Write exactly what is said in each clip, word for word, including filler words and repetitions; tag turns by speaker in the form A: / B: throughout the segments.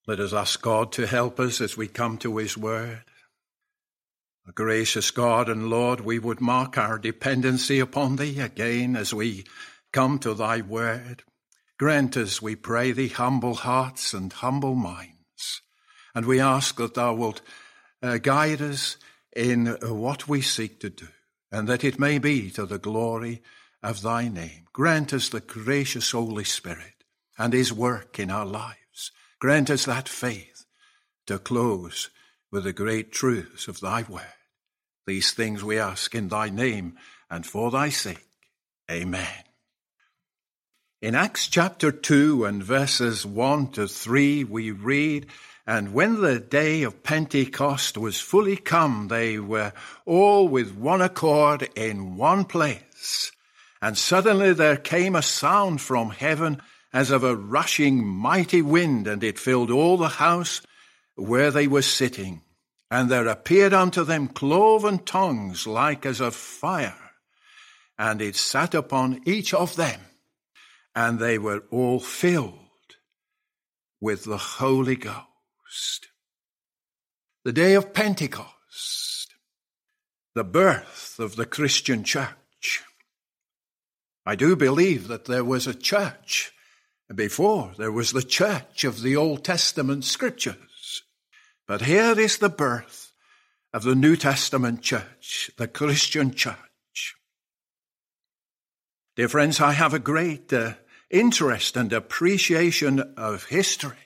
A: Let us ask God to help us as we come to his word. Gracious God and Lord, we would mark our dependency upon thee again as we come to thy word. Grant us, we pray thee, humble hearts and humble minds. And we ask that thou wilt uh, guide us in uh, what we seek to do, and that it may be to the glory of thy name. Grant us the gracious Holy Spirit and his work in our lives. Grant us that faith to close with the great truths of thy word. These things we ask in thy name and for thy sake. Amen. In Acts chapter two and verses one to three we read, "And when the day of Pentecost was fully come, they were all with one accord in one place. And suddenly there came a sound from heaven as of a rushing mighty wind, and it filled all the house where they were sitting. And there appeared unto them cloven tongues like as of fire, and it sat upon each of them, and they were all filled with the Holy Ghost." The day of Pentecost, the birth of the Christian church. I do believe that there was a church before. There was the church of the Old Testament scriptures. But here is the birth of the New Testament church, the Christian church. Dear friends, I have a great uh, interest and appreciation of history.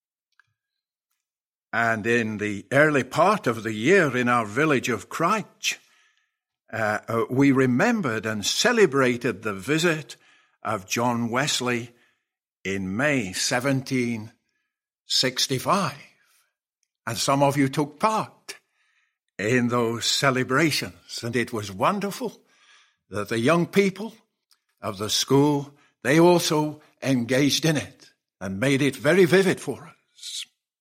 A: And in the early part of the year in our village of Crouch, uh, uh, we remembered and celebrated the visit of John Wesley in May seventeen sixty-five. And some of you took part in those celebrations. And it was wonderful that the young people of the school, they also engaged in it and made it very vivid for us.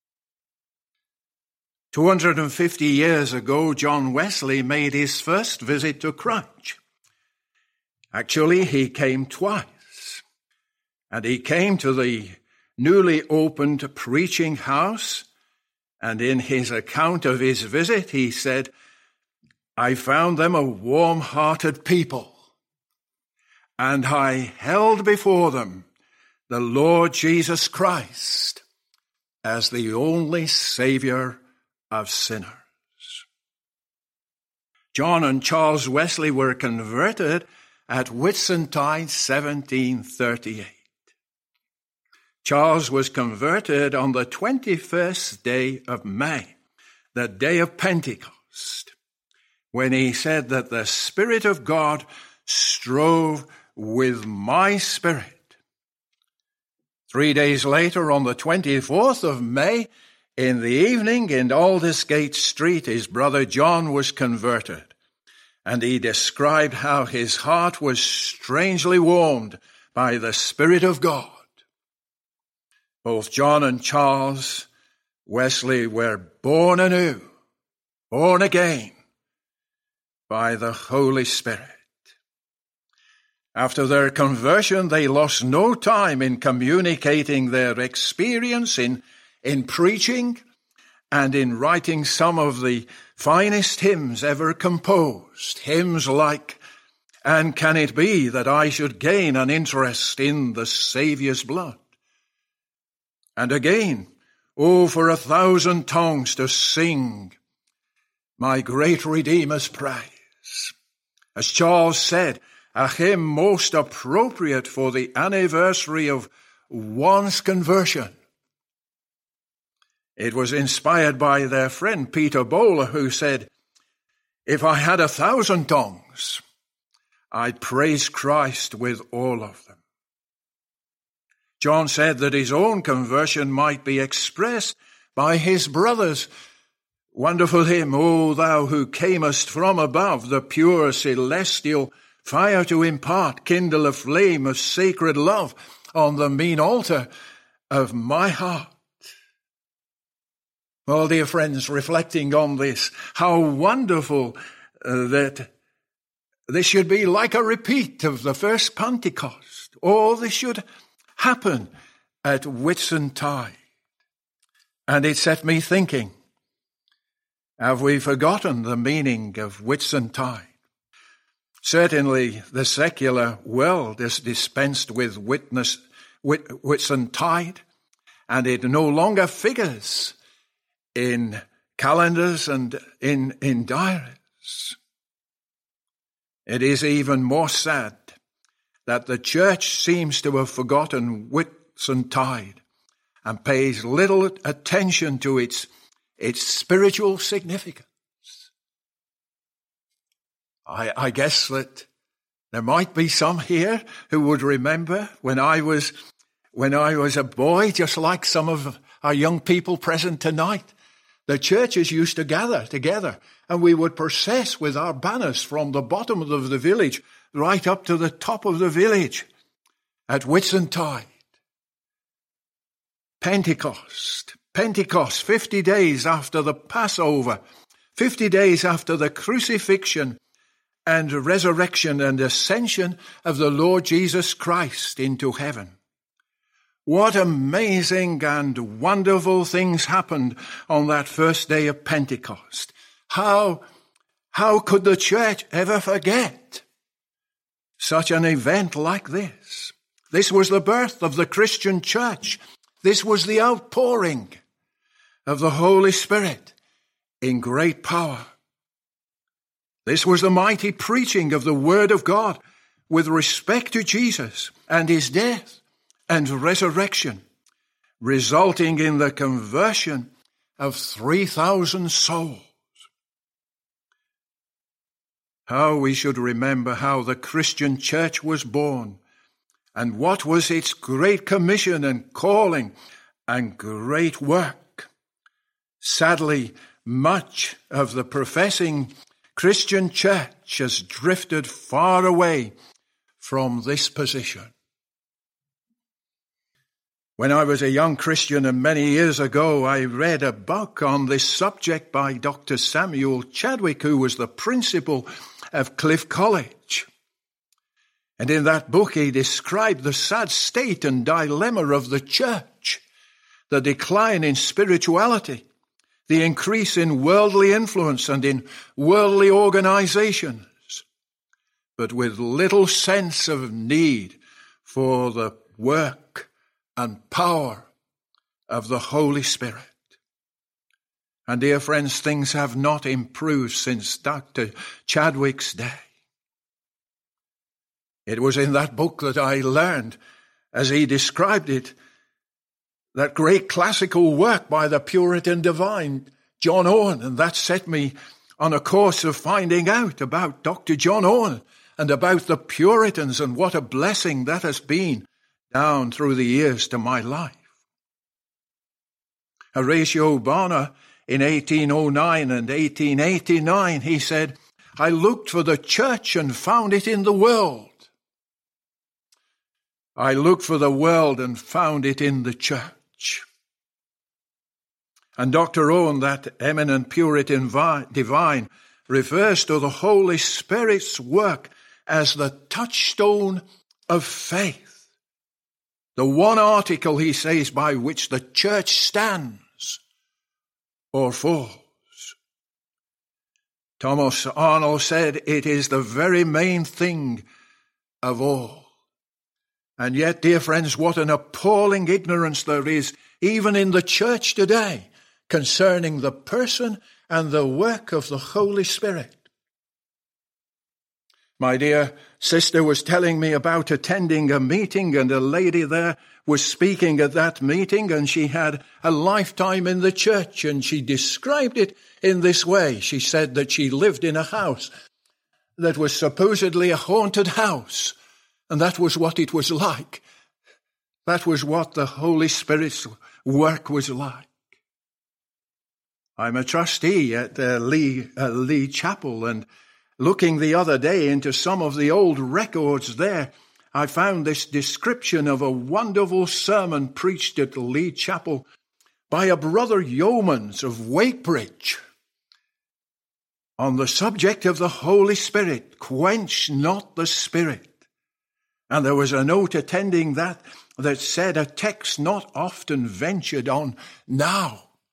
A: two hundred fifty years ago, John Wesley made his first visit to Crouch. Actually, he came twice. And he came to the newly opened preaching house. And in his account of his visit, he said, "I found them a warm-hearted people, and I held before them the Lord Jesus Christ as the only Savior of sinners." John and Charles Wesley were converted at Whitsuntide, seventeen thirty-eight. Charles was converted on the twenty-first day of May, the day of Pentecost, when he said that the Spirit of God strove with my spirit. Three days later, on the twenty-fourth of May, in the evening in Aldersgate Street, his brother John was converted, and he described how his heart was strangely warmed by the Spirit of God. Both John and Charles Wesley were born anew, born again by the Holy Spirit. After their conversion, they lost no time in communicating their experience in, in preaching and in writing some of the finest hymns ever composed. Hymns like, "And Can It Be That I Should Gain an Interest in the Saviour's Blood?" And again, "Oh, for a thousand tongues to sing my great Redeemer's praise." As Charles said, a hymn most appropriate for the anniversary of one's conversion. It was inspired by their friend Peter Bowler, who said, "If I had a thousand tongues, I'd praise Christ with all of them." John said that his own conversion might be expressed by his brothers. Wonderful hymn, "O thou who camest from above, the pure celestial fire to impart, kindle a flame of sacred love on the mean altar of my heart." Well, dear friends, reflecting on this, how wonderful uh, that this should be like a repeat of the first Pentecost. Or this should happen at Whitsuntide. And it set me thinking, have we forgotten the meaning of Whitsuntide? Certainly the secular world is dispensed with witness, Whit, Whitsuntide, and it no longer figures in calendars and in, in diaries. It is even more sad that the church seems to have forgotten Whitsuntide and pays little attention to its, its spiritual significance. I, I guess that there might be some here who would remember when I was, when I was a boy, just like some of our young people present tonight, the churches used to gather together and we would process with our banners from the bottom of the village right up to the top of the village at Whitsuntide. Pentecost, Pentecost, fifty days after the Passover, fifty days after the crucifixion and resurrection and ascension of the Lord Jesus Christ into heaven. What amazing and wonderful things happened on that first day of Pentecost. How, how could the church ever forget such an event like this? This was the birth of the Christian church. This was the outpouring of the Holy Spirit in great power. This was the mighty preaching of the Word of God with respect to Jesus and his death and resurrection, resulting in the conversion of three thousand souls. How we should remember how the Christian church was born and what was its great commission and calling and great work. Sadly, much of the professing Christian church has drifted far away from this position. When I was a young Christian and many years ago, I read a book on this subject by Doctor Samuel Chadwick, who was the principal of Cliff College. And in that book, he described the sad state and dilemma of the church, the decline in spirituality, the increase in worldly influence and in worldly organizations, but with little sense of need for the work and power of the Holy Spirit. And dear friends, things have not improved since Doctor Chadwick's day. It was in that book that I learned, as he described it, that great classical work by the Puritan divine John Owen, and that set me on a course of finding out about Doctor John Owen and about the Puritans, and what a blessing that has been down through the years to my life. Horatio Bonner, in eighteen oh nine and eighteen eighty-nine, he said, "I looked for the church and found it in the world. I looked for the world and found it in the church." And Doctor Owen, that eminent Puritan divine, refers to the Holy Spirit's work as the touchstone of faith. The one article, he says, by which the church stands or falls. Thomas Arnold said, "It is the very main thing of all." And yet, dear friends, what an appalling ignorance there is, even in the church today, concerning the person and the work of the Holy Spirit. My dear sister was telling me about attending a meeting, and a lady there was speaking at that meeting, and she had a lifetime in the church, and she described it in this way. She said that she lived in a house that was supposedly a haunted house, and that was what it was like. That was what the Holy Spirit's work was like. I'm a trustee at uh, Lee, uh, Lee Chapel, and looking the other day into some of the old records there, I found this description of a wonderful sermon preached at Lee Chapel by a brother Yeomans of Wakebridge on the subject of the Holy Spirit. Quench not the Spirit. And there was a note attending that that said, a text not often ventured on now.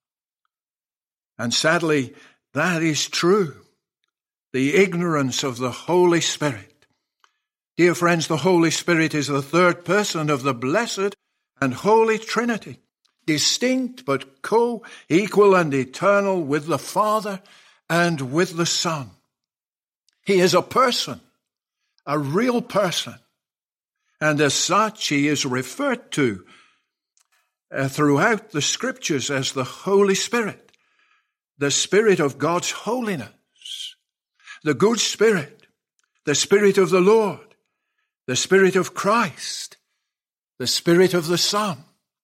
A: And sadly, that is true. The ignorance of the Holy Spirit. Dear friends, the Holy Spirit is the third person of the blessed and holy Trinity, distinct but co-equal and eternal with the Father and with the Son. He is a person, a real person, and as such he is referred to uh, throughout the Scriptures as the Holy Spirit, the Spirit of God's holiness, the good Spirit, the Spirit of the Lord, the Spirit of Christ, the Spirit of the Son.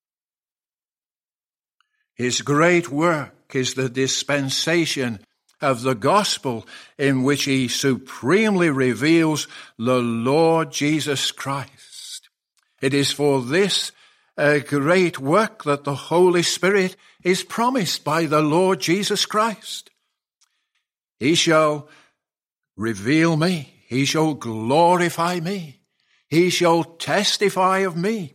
A: His great work is the dispensation of the gospel in which he supremely reveals the Lord Jesus Christ. It is for this uh, great work that the Holy Spirit is promised by the Lord Jesus Christ. He shall reveal me. He shall glorify me. He shall testify of me.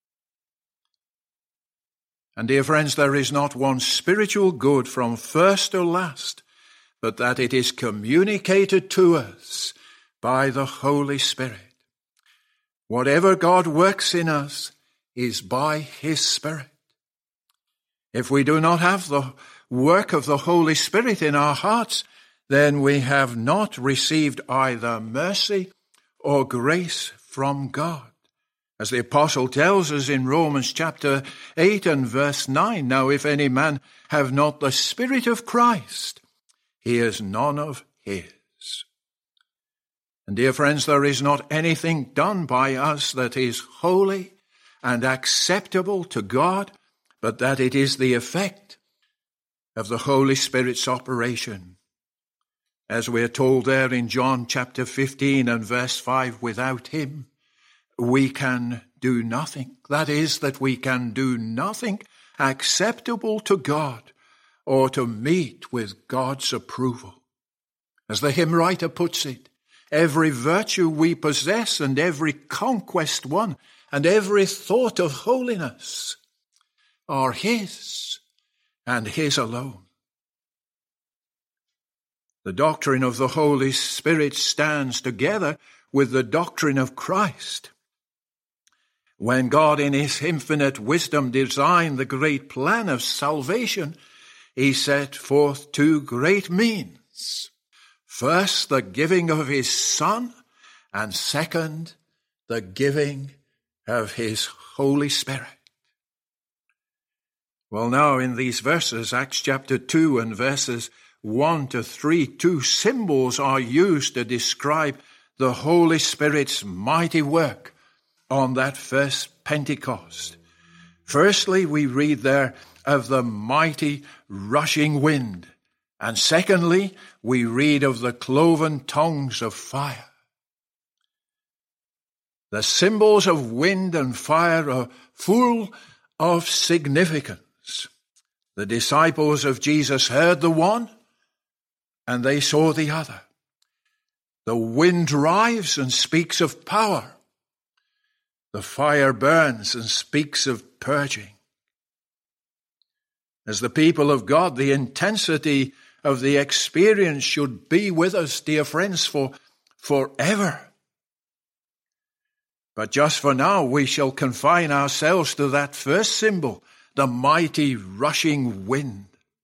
A: And dear friends, there is not one spiritual good from first to last, but that it is communicated to us by the Holy Spirit. Whatever God works in us is by his Spirit. If we do not have the work of the Holy Spirit in our hearts, then we have not received either mercy or grace from God. As the apostle tells us in Romans chapter eight and verse nine, now if any man have not the Spirit of Christ, he is none of his. And dear friends, there is not anything done by us that is holy and acceptable to God, but that it is the effect of the Holy Spirit's operation. As we are told there in John chapter fifteen and verse five, without him we can do nothing. That is, that we can do nothing acceptable to God or to meet with God's approval. As the hymn writer puts it, every virtue we possess and every conquest won and every thought of holiness are his and his alone. The doctrine of the Holy Spirit stands together with the doctrine of Christ. When God in his infinite wisdom designed the great plan of salvation, he set forth two great means. First, the giving of his Son, and second, the giving of his Holy Spirit. Well, now in these verses, Acts chapter two and verses one to three, two symbols are used to describe the Holy Spirit's mighty work on that first Pentecost. Firstly, we read there of the mighty rushing wind. And secondly, we read of the cloven tongues of fire. The symbols of wind and fire are full of significance. The disciples of Jesus heard the one, and they saw the other. The wind drives and speaks of power. The fire burns and speaks of purging. As the people of God, the intensity of the experience should be with us, dear friends, for forever. But just for now, we shall confine ourselves to that first symbol, the mighty rushing wind.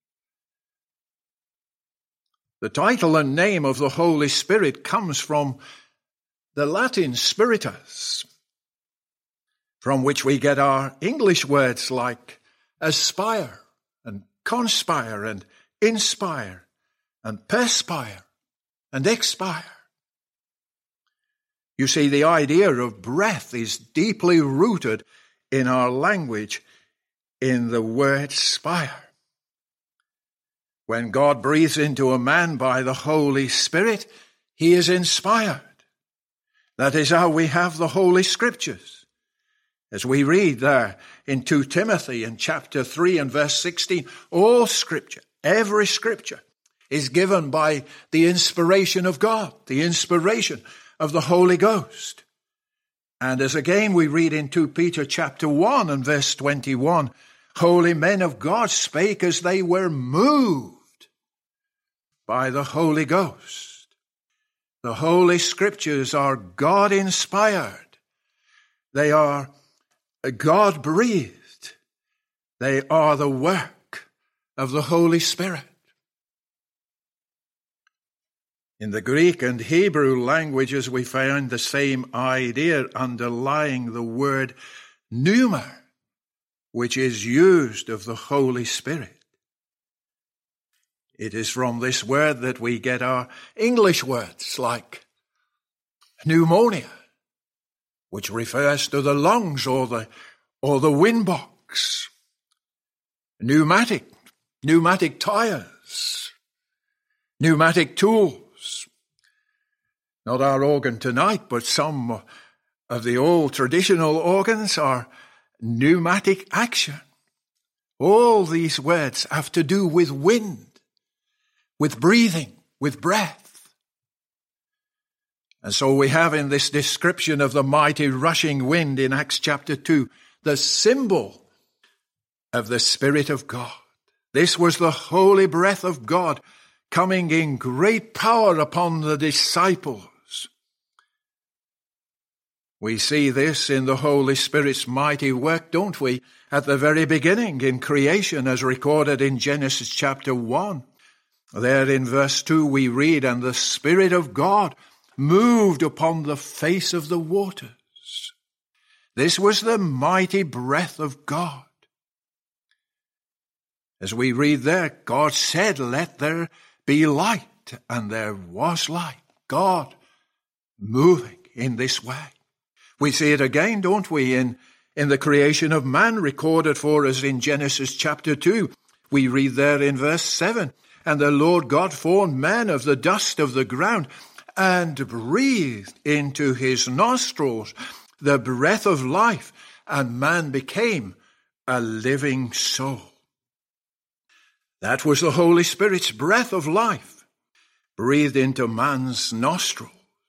A: The title and name of the Holy Spirit comes from the Latin spiritus, from which we get our English words like aspire and conspire and inspire and perspire and expire. You see, the idea of breath is deeply rooted in our language in the word spire. When God breathes into a man by the Holy Spirit, he is inspired. That is how we have the Holy Scriptures. As we read there in Second Timothy in chapter three and verse sixteen, all Scripture, every Scripture is given by the inspiration of God, the inspiration of the Holy Ghost. And as again we read in Second Peter chapter one and verse twenty-one, holy men of God spake as they were moved by the Holy Ghost. The Holy Scriptures are God-inspired. They are God-breathed. They are the work of the Holy Spirit. In the Greek and Hebrew languages, we find the same idea underlying the word pneuma, which is used of the Holy Spirit. It is from this word that we get our English words like pneumonia, which refers to the lungs or the, or the wind box. Pneumatic, pneumatic tires, pneumatic tools. Not our organ tonight, but some of the old traditional organs are pneumatic action. All these words have to do with wind, with breathing, with breath. And so we have in this description of the mighty rushing wind in Acts chapter two, the symbol of the Spirit of God. This was the holy breath of God coming in great power upon the disciples. We see this in the Holy Spirit's mighty work, don't we? At the very beginning in creation, as recorded in Genesis chapter one. There in verse two we read, "And the Spirit of God moved upon the face of the waters." This was the mighty breath of God. As we read there, God said, "Let there be light," and there was light. God moving in this way. We see it again, don't we, in, in the creation of man recorded for us in Genesis chapter two. We read there in verse seven, "And the Lord God formed man of the dust of the ground and breathed into his nostrils the breath of life, and man became a living soul." That was the Holy Spirit's breath of life, breathed into man's nostrils.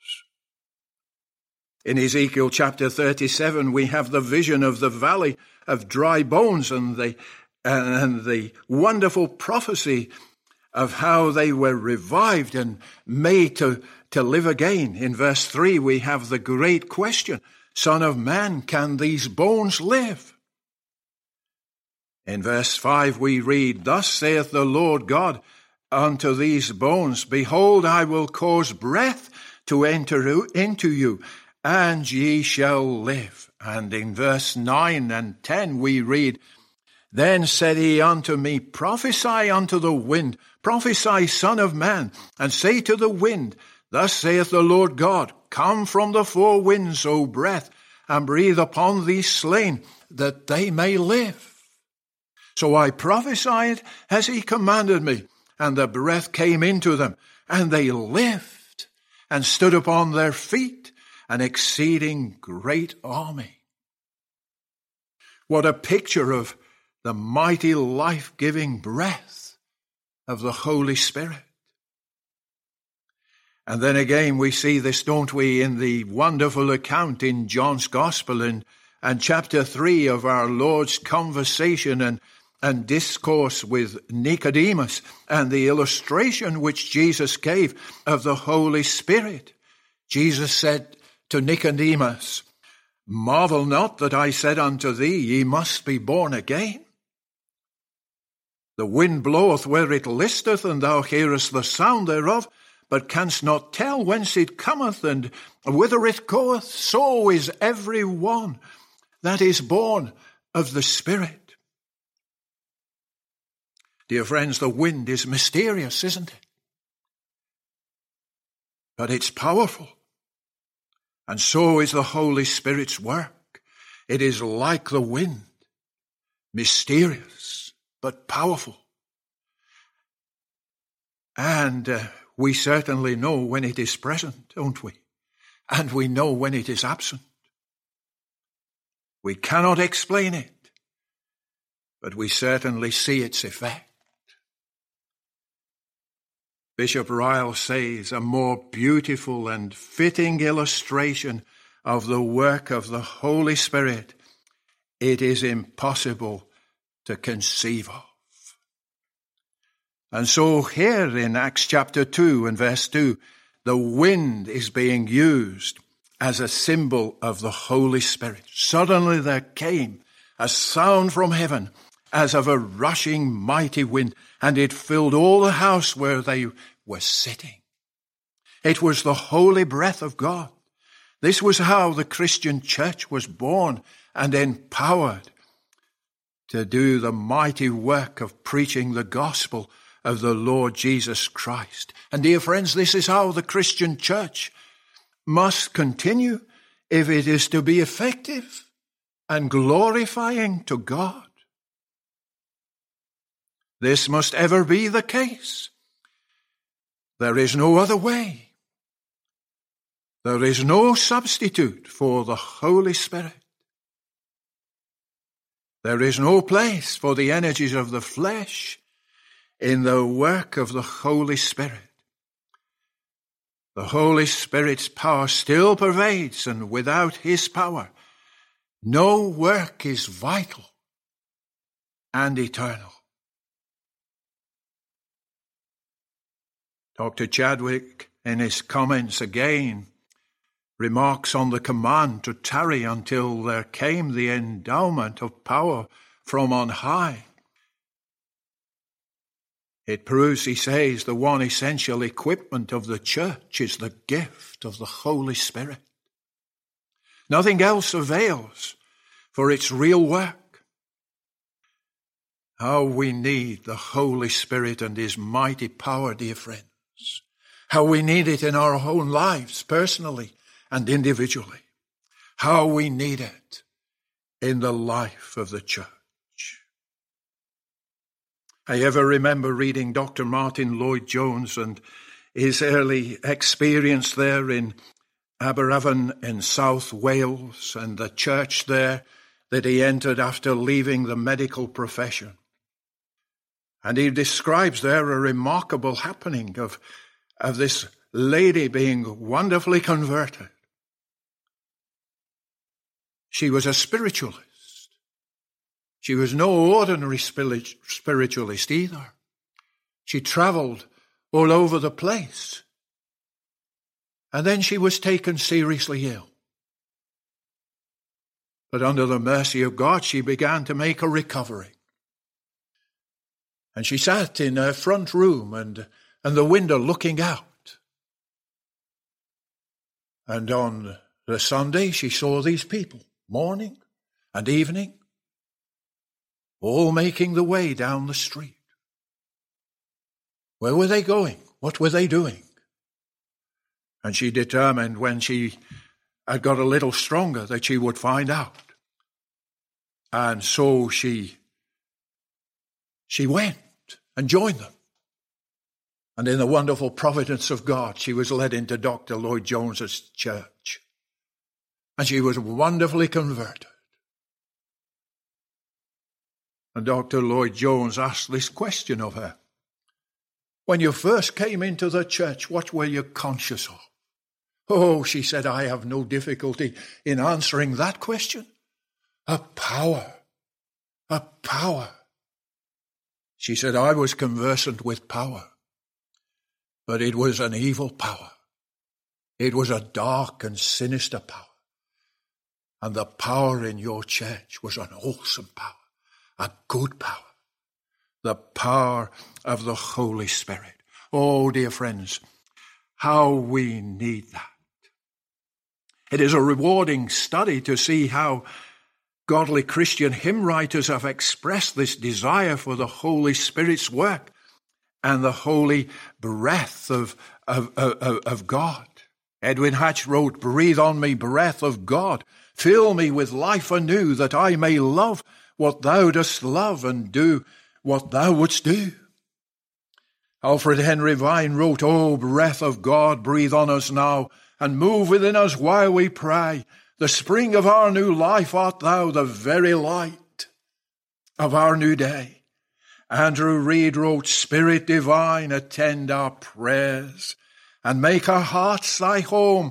A: In Ezekiel chapter thirty-seven, we have the vision of the valley of dry bones and the, and the wonderful prophecy of how they were revived and made to, to live again. In verse three, we have the great question, "Son of man, can these bones live?" In verse five we read, "Thus saith the Lord God unto these bones, Behold, I will cause breath to enter into you, and ye shall live." And in verse nine and ten we read, "Then said he unto me, Prophesy unto the wind, prophesy, son of man, and say to the wind, Thus saith the Lord God, Come from the four winds, O breath, and breathe upon these slain, that they may live. So I prophesied as he commanded me, and the breath came into them, and they lived, and stood upon their feet, an exceeding great army." What a picture of the mighty life-giving breath of the Holy Spirit. And then again we see this, don't we, in the wonderful account in John's Gospel and, and chapter three of our Lord's conversation and, and discourse with Nicodemus, and the illustration which Jesus gave of the Holy Spirit. Jesus said to Nicodemus, "Marvel not that I said unto thee, Ye must be born again. The wind bloweth where it listeth, and thou hearest the sound thereof, but canst not tell whence it cometh, and whither it goeth. So is every one that is born of the Spirit." Dear friends, the wind is mysterious, isn't it? But it's powerful. And so is the Holy Spirit's work. It is like the wind, mysterious but powerful. And uh, we certainly know when it is present, don't we? And we know when it is absent. We cannot explain it, but we certainly see its effect. Bishop Ryle says, a more beautiful and fitting illustration of the work of the Holy Spirit it is impossible to conceive of. And so here in Acts chapter two and verse two, the wind is being used as a symbol of the Holy Spirit. Suddenly there came a sound from heaven as of a rushing mighty wind, and it filled all the house where they were sitting. It was the holy breath of God. This was how the Christian church was born and empowered to do the mighty work of preaching the gospel of the Lord Jesus Christ. And dear friends, this is how the Christian church must continue if it is to be effective and glorifying to God. This must ever be the case. There is no other way. There is no substitute for the Holy Spirit. There is no place for the energies of the flesh in the work of the Holy Spirit. The Holy Spirit's power still pervades, and without his power, no work is vital and eternal. Doctor Chadwick, in his comments again, remarks on the command to tarry until there came the endowment of power from on high. It proves, he says, the one essential equipment of the church is the gift of the Holy Spirit. Nothing else avails for its real work. How we need the Holy Spirit and his mighty power, dear friends. How we need it in our own lives, personally and individually. How we need it in the life of the church. I ever remember reading Doctor Martin Lloyd-Jones and his early experience there in Aberavon in South Wales, and the church there that he entered after leaving the medical profession. And he describes there a remarkable happening of, of this lady being wonderfully converted. She was a spiritualist. She was no ordinary spiritualist either. She traveled all over the place. And then she was taken seriously ill. But under the mercy of God, she began to make a recovery. And she sat in her front room and, and the window looking out. And on the Sunday, she saw these people, morning and evening, all making the way down the street. Where were they going? What were they doing? And she determined when she had got a little stronger that she would find out. And so she, she went and joined them. And in the wonderful providence of God, she was led into Doctor Lloyd-Jones's church. And she was wonderfully converted. And Doctor Lloyd-Jones asked this question of her. When you first came into the church, what were you conscious of? Oh, she said, I have no difficulty in answering that question. A power. A power. She said, I was conversant with power. But it was an evil power. It was a dark and sinister power. And the power in your church was an awesome power. A good power. The power of the Holy Spirit. Oh, dear friends, how we need that. It is a rewarding study to see how godly Christian hymn writers have expressed this desire for the Holy Spirit's work and the holy breath of, of, of, of God. Edwin Hatch wrote, breathe on me, breath of God. Fill me with life anew, that I may love what thou dost love and do what thou wouldst do. Alfred Henry Vine wrote, O breath of God, breathe on us now, and move within us while we pray. The spring of our new life art thou, the very light of our new day. Andrew Reed wrote, Spirit divine, attend our prayers, and make our hearts thy home.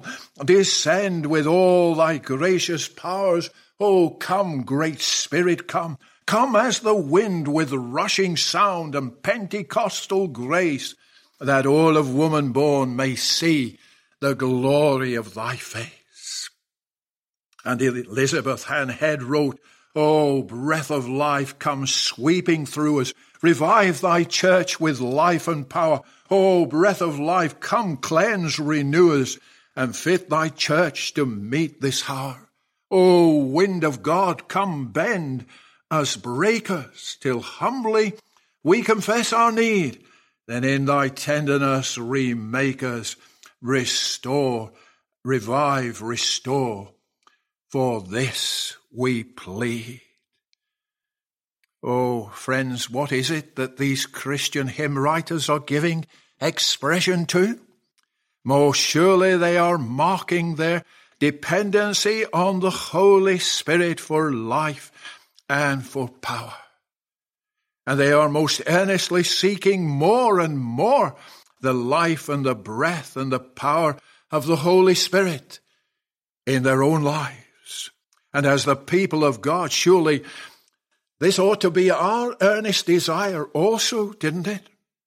A: Descend with all thy gracious powers. Oh, come, great Spirit, come. Come as the wind with rushing sound and Pentecostal grace, that all of woman born may see the glory of thy face. And Elizabeth Ann Head wrote, O breath of life, come sweeping through us. Revive thy church with life and power. O breath of life, come cleanse, renew us, and fit thy church to meet this hour. O wind of God, come bend us breakers, till humbly we confess our need. Then in thy tenderness remake us, restore, revive, restore. For this we plead. Oh, friends, what is it that these Christian hymn writers are giving expression to? Most surely they are marking their dependency on the Holy Spirit for life and for power. And they are most earnestly seeking more and more the life and the breath and the power of the Holy Spirit in their own lives. And as the people of God, surely this ought to be our earnest desire also, didn't it?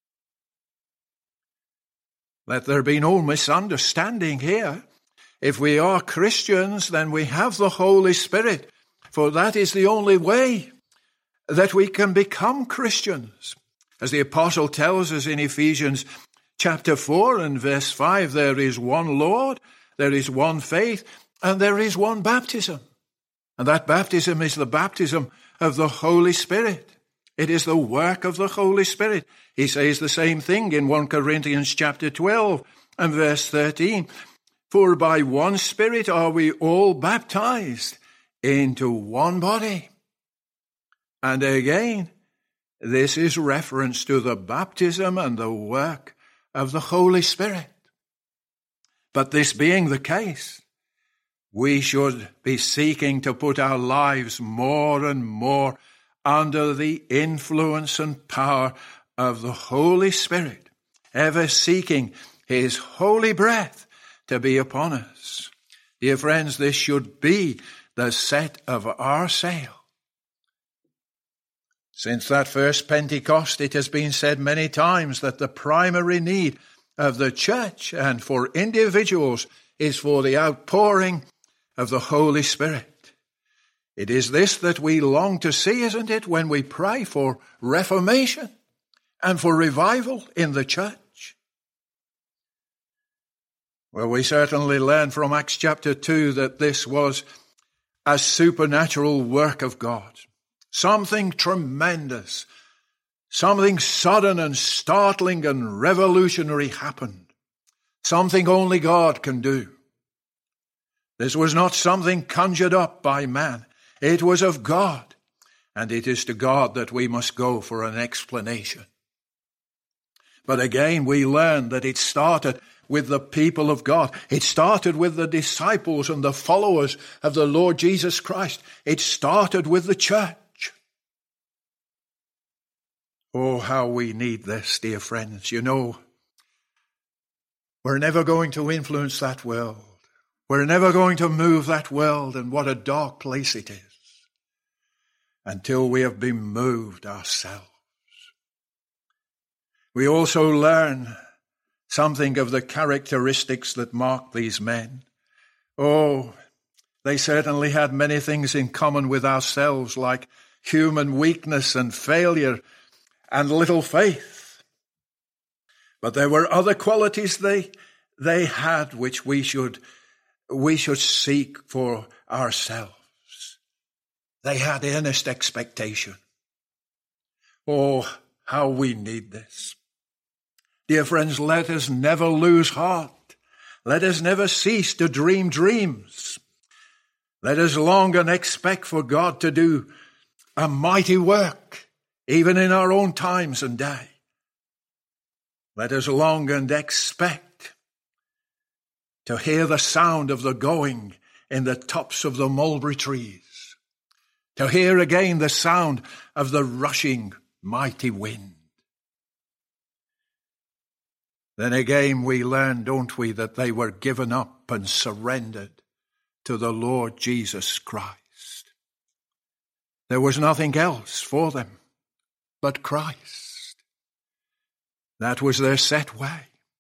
A: Let there be no misunderstanding here. If we are Christians, then we have the Holy Spirit, for that is the only way that we can become Christians. As the apostle tells us in Ephesians chapter four and verse five, there is one Lord, there is one faith, and there is one baptism. And that baptism is the baptism of the Holy Spirit. It is the work of the Holy Spirit. He says the same thing in First Corinthians chapter twelve and verse thirteen. For by one Spirit are we all baptized into one body. And again, this is reference to the baptism and the work of the Holy Spirit. But this being the case, we should be seeking to put our lives more and more under the influence and power of the Holy Spirit, ever seeking his holy breath to be upon us. Dear friends, this should be the set of our sail. Since that first Pentecost, it has been said many times that the primary need of the church and for individuals is for the outpouring of the Holy Spirit. It is this that we long to see, isn't it, when we pray for reformation and for revival in the church? Well, we certainly learn from Acts chapter two that this was a supernatural work of God. Something tremendous, something sudden and startling and revolutionary happened. Something only God can do. This was not something conjured up by man. It was of God, and it is to God that we must go for an explanation. But again, we learn that it started with the people of God. It started with the disciples and the followers of the Lord Jesus Christ. It started with the church. Oh, how we need this, dear friends. You know, we're never going to influence that world. We're never going to move that world, and what a dark place it is, until we have been moved ourselves. We also learn something of the characteristics that mark these men. Oh, they certainly had many things in common with ourselves, like human weakness and failure and little faith. But there were other qualities they, they had which we should we should seek for ourselves. They had earnest expectation. Oh, how we need this. Dear friends, let us never lose heart. Let us never cease to dream dreams. Let us long and expect for God to do a mighty work, even in our own times and day. Let us long and expect to hear the sound of the going in the tops of the mulberry trees, to hear again the sound of the rushing mighty wind. Then again we learn, don't we, that they were given up and surrendered to the Lord Jesus Christ. There was nothing else for them but Christ. That was their set way.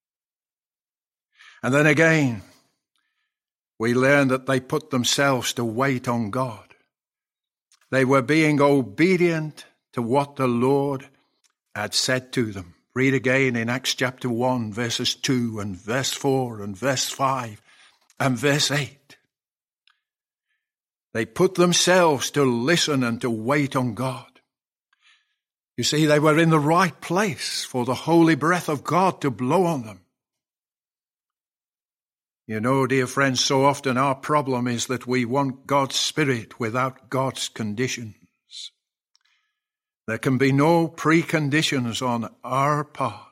A: And then again, we learn that they put themselves to wait on God. They were being obedient to what the Lord had said to them. Read again in Acts chapter one, verses two and verse four and verse five and verse eight. They put themselves to listen and to wait on God. You see, they were in the right place for the holy breath of God to blow on them. You know, dear friends, so often our problem is that we want God's Spirit without God's conditions. There can be no preconditions on our part.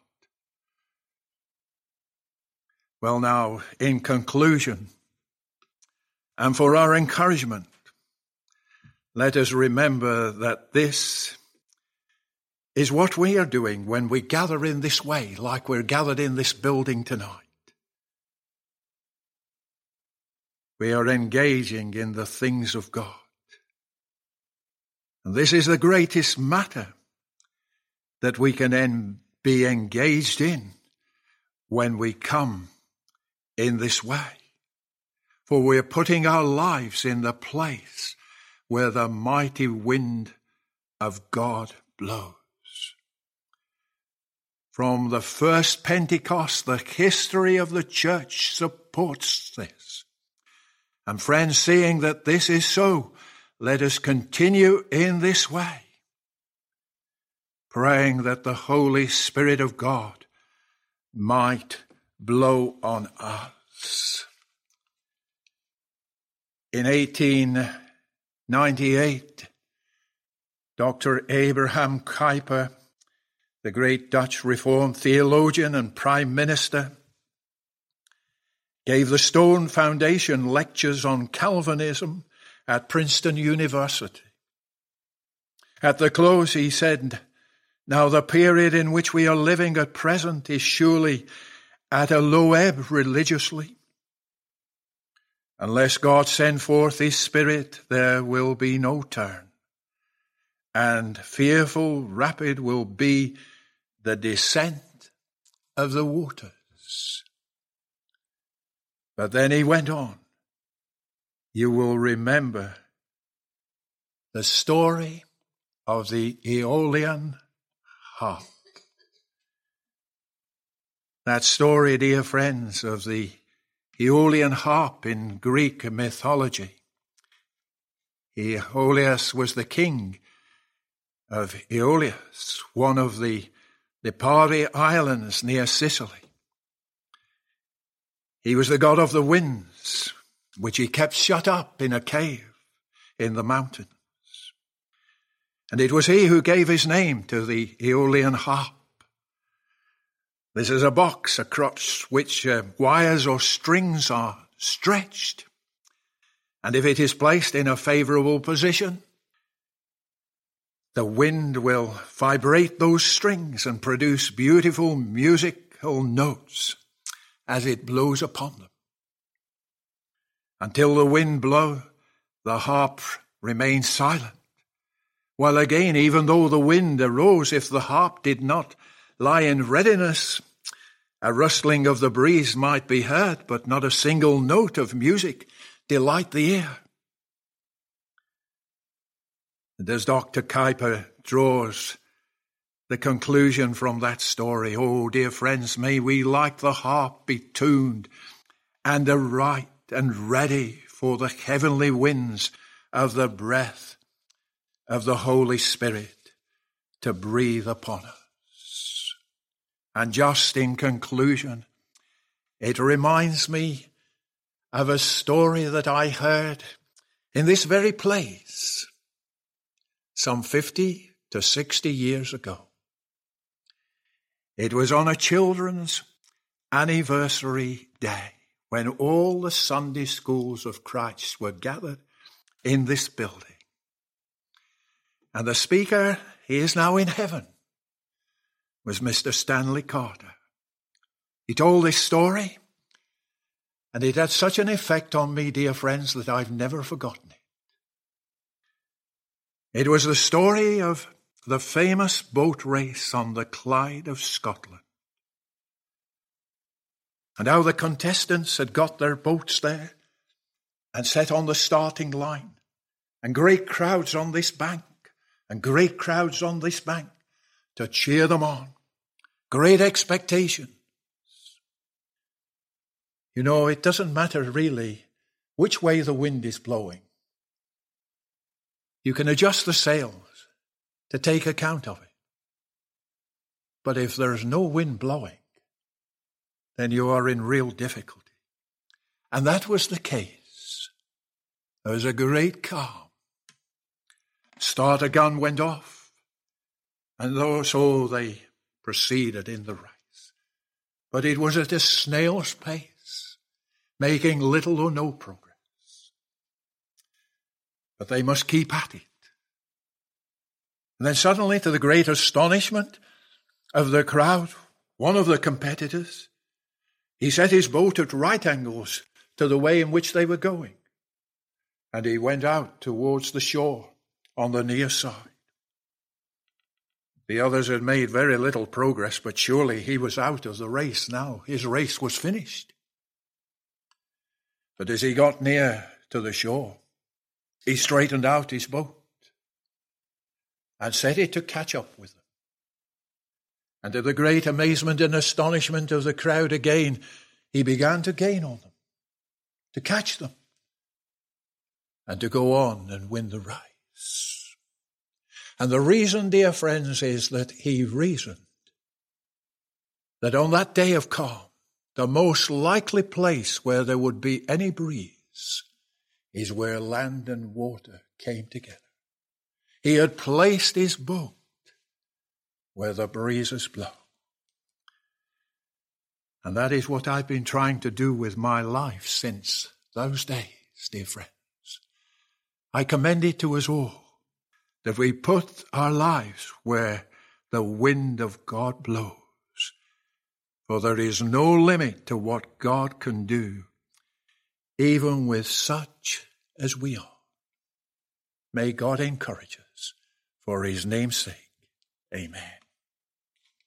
A: Well, now, in conclusion, and for our encouragement, let us remember that this is what we are doing when we gather in this way, like we're gathered in this building tonight. We are engaging in the things of God. And this is the greatest matter that we can en- be engaged in when we come in this way. For we are putting our lives in the place where the mighty wind of God blows. From the first Pentecost, the history of the church supports this. And friends, seeing that this is so, let us continue in this way, praying that the Holy Spirit of God might blow on us. In eighteen ninety-eight, Doctor Abraham Kuyper, the great Dutch Reformed theologian and Prime Minister, gave the Stone Foundation lectures on Calvinism at Princeton University. At the close, he said, "Now the period in which we are living at present is surely at a low ebb religiously. Unless God send forth his Spirit, there will be no turn. And fearful, rapid will be the descent of the waters." But then he went on, "You will remember the story of the Aeolian harp." That story, dear friends, of the Aeolian harp in Greek mythology. Aeolus was the king of Aeolus, one of the Lipari Islands near Sicily. He was the god of the winds, which he kept shut up in a cave in the mountains. And it was he who gave his name to the Aeolian harp. This is a box across which uh, wires or strings are stretched. And if it is placed in a favorable position, the wind will vibrate those strings and produce beautiful musical notes as it blows upon them. Until the wind blow, the harp remains silent. While again, even though the wind arose, if the harp did not lie in readiness, a rustling of the breeze might be heard, but not a single note of music delight the ear. And as Doctor Kuyper draws the conclusion from that story, oh, dear friends, may we, like the harp, be tuned and aright and ready for the heavenly winds of the breath of the Holy Spirit to breathe upon us. And just in conclusion, it reminds me of a story that I heard in this very place some fifty to sixty years ago. It was on a children's anniversary day when all the Sunday schools of Christ were gathered in this building. And the speaker, he is now in heaven, was Mister Stanley Carter. He told this story, and it had such an effect on me, dear friends, that I've never forgotten it. It was the story of the famous boat race on the Clyde of Scotland, and how the contestants had got their boats there and set on the starting line, and great crowds on this bank and great crowds on this bank to cheer them on. Great expectations. You know, it doesn't matter really which way the wind is blowing. You can adjust the sails to take account of it. But if there's no wind blowing, then you are in real difficulty. And that was the case. There was a great calm. Starter gun went off, and so they proceeded in the race. But it was at a snail's pace, making little or no progress. But they must keep at it. And then suddenly, to the great astonishment of the crowd, one of the competitors, he set his boat at right angles to the way in which they were going. And he went out towards the shore on the near side. The others had made very little progress, but surely he was out of the race now. His race was finished. But as he got near to the shore, he straightened out his boat and set it to catch up with them. And to the great amazement and astonishment of the crowd again, he began to gain on them, to catch them, and to go on and win the race. And the reason, dear friends, is that he reasoned that on that day of calm, the most likely place where there would be any breeze is where land and water came together. He had placed his boat where the breezes blow. And that is what I've been trying to do with my life since those days, dear friends. I commend it to us all that we put our lives where the wind of God blows. For there is no limit to what God can do, even with such as we are. May God encourage us for his name's sake. Amen.